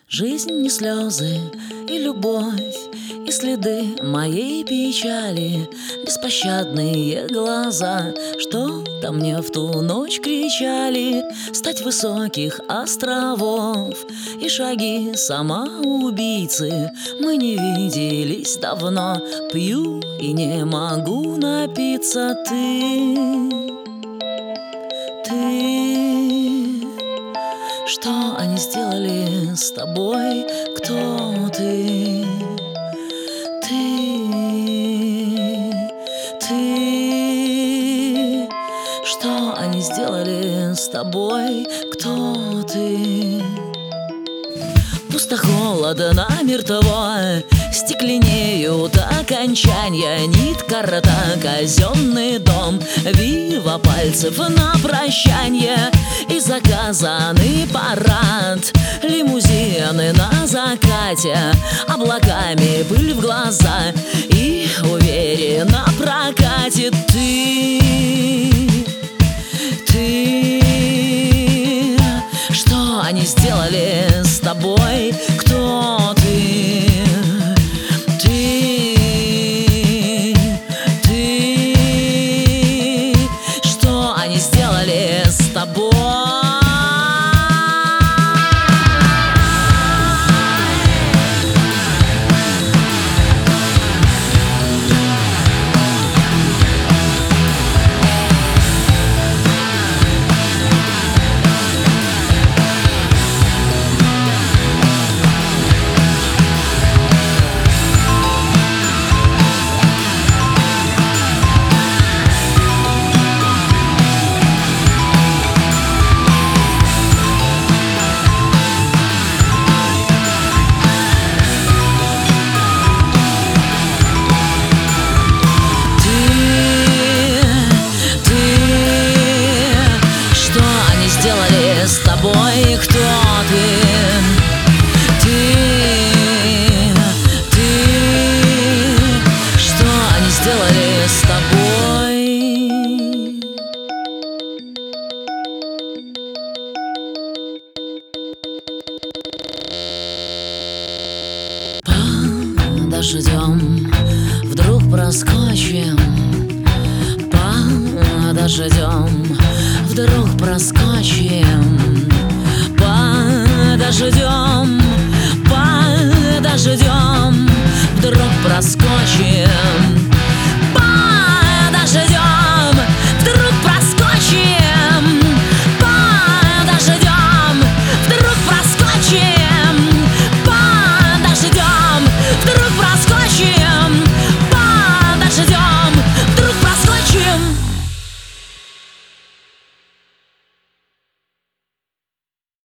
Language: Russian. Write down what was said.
Жизнь не слезы и любовь, и следы моей печали, беспощадные глаза, что-то мне в ту ночь кричали. Стать высоких островов и шаги самоубийцы. Мы не виделись давно, пью и не могу напиться. Ты, что они сделали с тобой? Кто ты? Ты, что они сделали с тобой? Кто ты? Пусто, холодно, мертво, стекленеют окончания. Нитка рта, казенный дом, вива пальцев на прощанье. И заказанный парад, лимузины на закате, облаками пыль в глаза и уверенно прокатит. Ты, что они сделали с тобой? Кто ты? Ты, что они сделали с тобой? С тобой, кто ты, что они сделали с тобой? Под дождем вдруг проскочим, под дождем вдруг проскочим, под дождем вдруг проскочим.